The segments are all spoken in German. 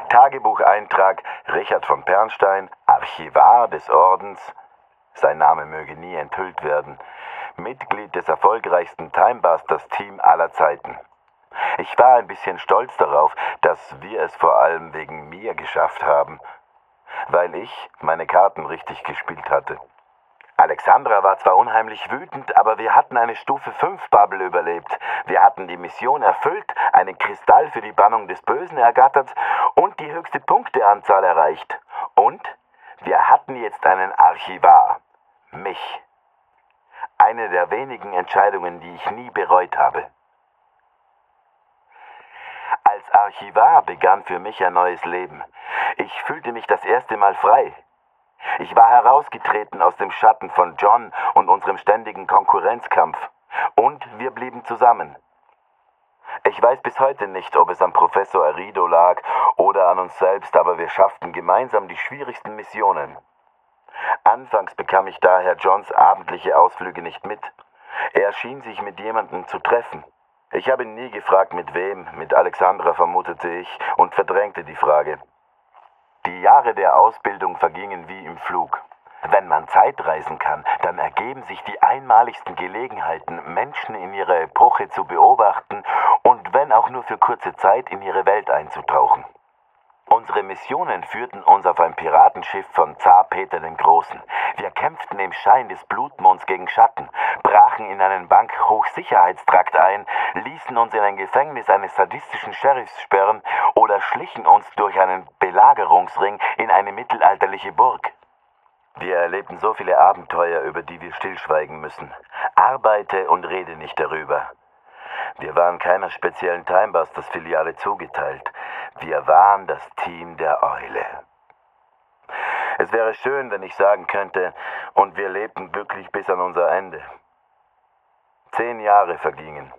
Tagebucheintrag Richard von Pernstein, Archivar des Ordens, sein Name möge nie enthüllt werden, Mitglied des erfolgreichsten Timebusters-Team aller Zeiten. Ich war ein bisschen stolz darauf, dass wir es vor allem wegen mir geschafft haben, weil ich meine Karten richtig gespielt hatte. Alexandra war zwar unheimlich wütend, aber wir hatten eine Stufe 5 Bubble überlebt. Wir hatten die Mission erfüllt, einen Kristall für die Bannung des Bösen ergattert und die höchste Punkteanzahl erreicht. Und wir hatten jetzt einen Archivar. Mich. Eine der wenigen Entscheidungen, die ich nie bereut habe. Als Archivar begann für mich ein neues Leben. Ich fühlte mich das erste Mal frei. Ich war herausgetreten aus dem Schatten von John und unserem ständigen Konkurrenzkampf. Und wir blieben zusammen. Ich weiß bis heute nicht, ob es an Professor Arido lag oder an uns selbst, aber wir schafften gemeinsam die schwierigsten Missionen. Anfangs bekam ich daher Johns abendliche Ausflüge nicht mit. Er schien sich mit jemandem zu treffen. Ich habe ihn nie gefragt, mit wem. Mit Alexandra vermutete ich und verdrängte die Frage. Die Jahre der Ausbildung vergingen wie im Flug. Wenn man Zeitreisen kann, dann ergeben sich die einmaligsten Gelegenheiten, Menschen in ihrer Epoche zu beobachten und wenn auch nur für kurze Zeit in ihre Welt einzutauchen. Unsere Missionen führten uns auf ein Piratenschiff von Zar Peter dem Großen. Wir kämpften im Schein des Blutmonds gegen Schatten, brachen in einen Bankhochsicherheitstrakt ein, ließen uns in ein Gefängnis eines sadistischen Sheriffs sperren oder schlichen uns durch einen Belagerungsring in eine mittelalterliche Burg. Wir erlebten so viele Abenteuer, über die wir stillschweigen müssen. Arbeite und rede nicht darüber. Wir waren keiner speziellen Timebusters-Filiale zugeteilt. Wir waren das Team der Eule. Es wäre schön, wenn ich sagen könnte, und wir lebten glücklich bis an unser Ende. 10 Jahre vergingen.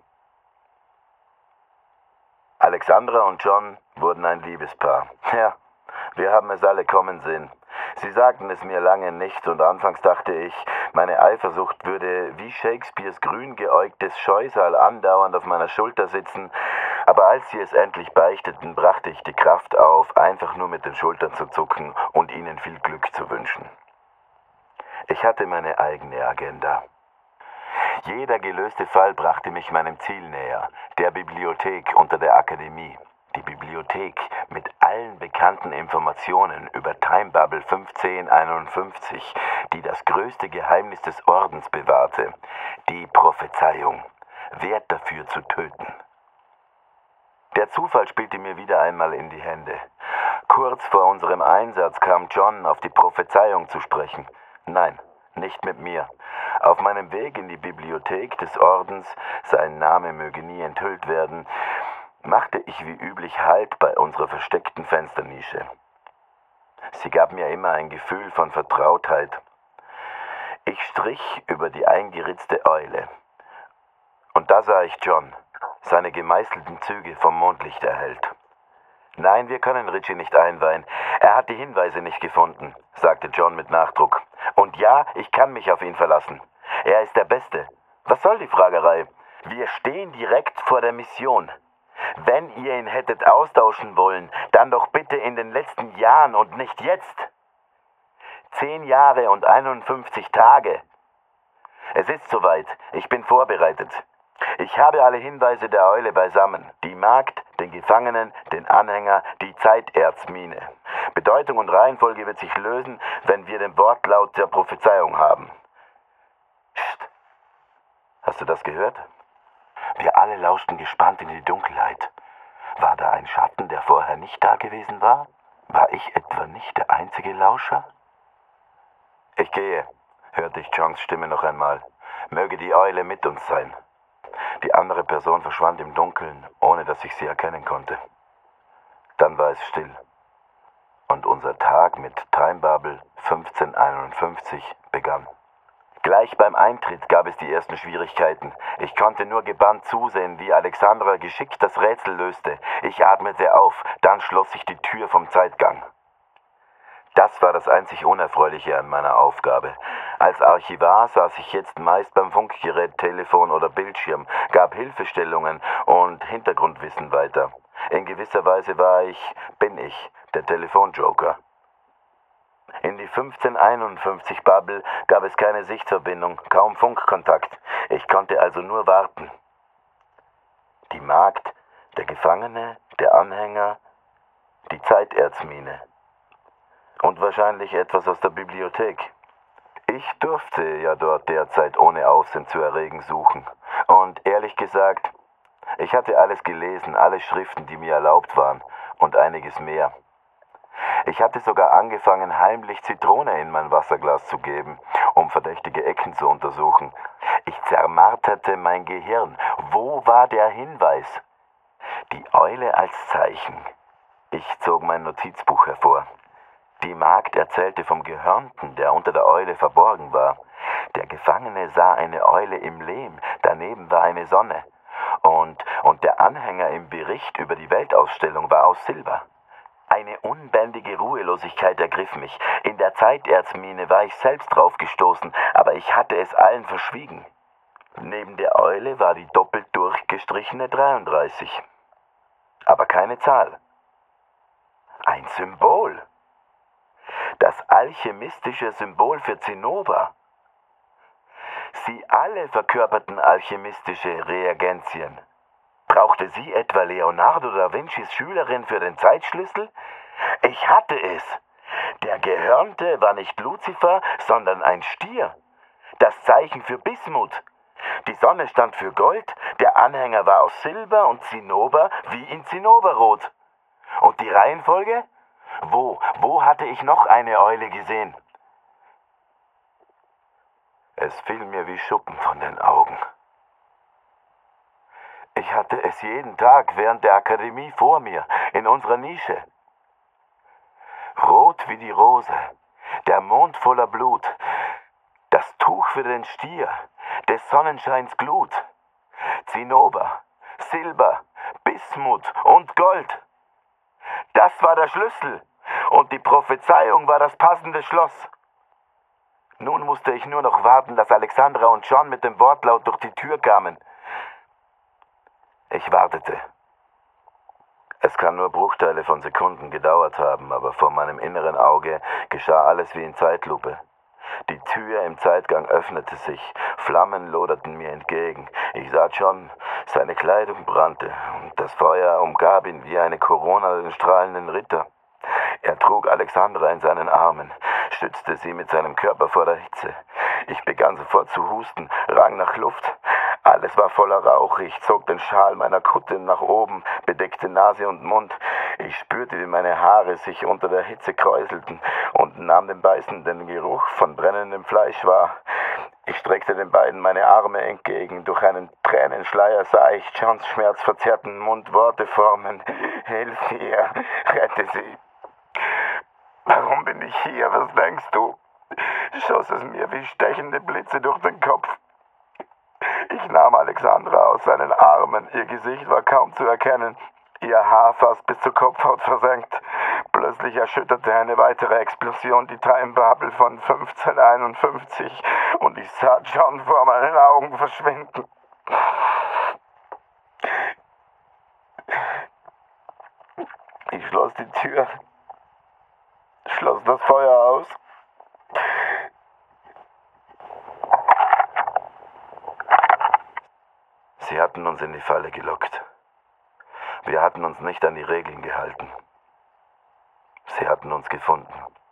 Alexandra und John wurden ein Liebespaar. Ja, wir haben es alle kommen sehen. Sie sagten es mir lange nicht und anfangs dachte ich, meine Eifersucht würde wie Shakespeares grüngeäugtes Scheusal andauernd auf meiner Schulter sitzen, aber als sie es endlich beichteten, brachte ich die Kraft auf, einfach nur mit den Schultern zu zucken und ihnen viel Glück zu wünschen. Ich hatte meine eigene Agenda. Jeder gelöste Fall brachte mich meinem Ziel näher, der Bibliothek unter der Akademie. Die Bibliothek mit allen bekannten Informationen über Time Bubble 1551, die das größte Geheimnis des Ordens bewahrte, die Prophezeiung, wert dafür zu töten. Der Zufall spielte mir wieder einmal in die Hände. Kurz vor unserem Einsatz kam John auf die Prophezeiung zu sprechen. Nein, nicht mit mir. Auf meinem Weg in die Bibliothek des Ordens, sein Name möge nie enthüllt werden, machte ich wie üblich Halt bei unserer versteckten Fensternische. Sie gab mir immer ein Gefühl von Vertrautheit. Ich strich über die eingeritzte Eule. Und da sah ich John, seine gemeißelten Züge vom Mondlicht erhellt. »Nein, wir können Richie nicht einweihen. Er hat die Hinweise nicht gefunden«, sagte John mit Nachdruck. »Und ja, ich kann mich auf ihn verlassen. Er ist der Beste. Was soll die Fragerei? Wir stehen direkt vor der Mission. Wenn ihr ihn hättet austauschen wollen, dann doch bitte in den letzten Jahren und nicht jetzt. 10 Jahre und 51 Tage. Es ist soweit. Ich bin vorbereitet. Ich habe alle Hinweise der Eule beisammen. Die Magd, den Gefangenen, den Anhänger, die Zeiterzmine. Bedeutung und Reihenfolge wird sich lösen, wenn wir den Wortlaut der Prophezeiung haben. Psst. Hast du das gehört? Wir alle lauschten gespannt in die Dunkelheit. War da ein Schatten, der vorher nicht da gewesen war? War ich etwa nicht der einzige Lauscher? Ich gehe, hörte ich Johns Stimme noch einmal. Möge die Eule mit uns sein. Die andere Person verschwand im Dunkeln, ohne dass ich sie erkennen konnte. Dann war es still. Und unser Tag mit Time Bubble 1551 begann. Gleich beim Eintritt gab es die ersten Schwierigkeiten. Ich konnte nur gebannt zusehen, wie Alexandra geschickt das Rätsel löste. Ich atmete auf, dann schloss sich die Tür vom Zeitgang. Das war das einzig Unerfreuliche an meiner Aufgabe. Als Archivar saß ich jetzt meist beim Funkgerät, Telefon oder Bildschirm, gab Hilfestellungen und Hintergrundwissen weiter. In gewisser Weise bin ich der Telefonjoker. In die 1551-Bubble gab es keine Sichtverbindung, kaum Funkkontakt. Ich konnte also nur warten. Die Magd, der Gefangene, der Anhänger, die Zeiterzmine. Und wahrscheinlich etwas aus der Bibliothek. Ich durfte ja dort derzeit ohne Aufsehen zu erregen suchen. Und ehrlich gesagt, ich hatte alles gelesen, alle Schriften, die mir erlaubt waren und einiges mehr. Ich hatte sogar angefangen, heimlich Zitrone in mein Wasserglas zu geben, um verdächtige Ecken zu untersuchen. Ich zermarterte mein Gehirn. Wo war der Hinweis? Die Eule als Zeichen. Ich zog mein Notizbuch hervor. Die Magd erzählte vom Gehörnten, der unter der Eule verborgen war. Der Gefangene sah eine Eule im Lehm, daneben war eine Sonne. Und der Anhänger im Bericht über die Weltausstellung war aus Silber. Eine unbändige Ruhelosigkeit ergriff mich. In der Zeiterzmine war ich selbst drauf gestoßen, aber ich hatte es allen verschwiegen. Neben der Eule war die doppelt durchgestrichene 33. Aber keine Zahl. Ein Symbol. Das alchemistische Symbol für Zinnober. Sie alle verkörperten alchemistische Reagenzien. Brauchte sie etwa Leonardo da Vincis Schülerin für den Zeitschlüssel? Ich hatte es. Der Gehörnte war nicht Luzifer, sondern ein Stier. Das Zeichen für Bismut. Die Sonne stand für Gold, der Anhänger war aus Silber und Zinnober wie in Zinnoberrot. Und die Reihenfolge? Wo hatte ich noch eine Eule gesehen? Es fiel mir wie Schuppen von den Augen. Ich hatte es jeden Tag während der Akademie vor mir, in unserer Nische. Rot wie die Rose, der Mond voller Blut, das Tuch für den Stier, des Sonnenscheins Glut, Zinnober, Silber, Bismut und Gold. Das war der Schlüssel und die Prophezeiung war das passende Schloss. Nun musste ich nur noch warten, dass Alexandra und John mit dem Wortlaut durch die Tür kamen. Ich wartete. Es kann nur Bruchteile von Sekunden gedauert haben, aber vor meinem inneren Auge geschah alles wie in Zeitlupe. Die Tür im Zeitgang öffnete sich, Flammen loderten mir entgegen. Ich sah John, seine Kleidung brannte und das Feuer umgab ihn wie eine Korona den strahlenden Ritter. Er trug Alexandra in seinen Armen, stützte sie mit seinem Körper vor der Hitze. Ich begann sofort zu husten, rang nach Luft. Alles war voller Rauch. Ich zog den Schal meiner Kutte nach oben, bedeckte Nase und Mund. Ich spürte, wie meine Haare sich unter der Hitze kräuselten und nahm den beißenden Geruch von brennendem Fleisch wahr. Ich streckte den beiden meine Arme entgegen. Durch einen Tränenschleier sah ich Johns schmerzverzerrten Mund Worte formen. Hilf ihr, rette sie. Warum bin ich hier? Was denkst du? Schoss es mir wie stechende Blitze durch den Kopf. Ich nahm Alexandra aus seinen Armen. Ihr Gesicht war kaum zu erkennen, ihr Haar fast bis zur Kopfhaut versenkt. Plötzlich erschütterte eine weitere Explosion die Time Bubble von 1551 und ich sah John vor meinen Augen verschwinden. Ich schloss die Tür, schloss das Feuer aus. Sie hatten uns in die Falle gelockt. Wir hatten uns nicht an die Regeln gehalten. Sie hatten uns gefunden.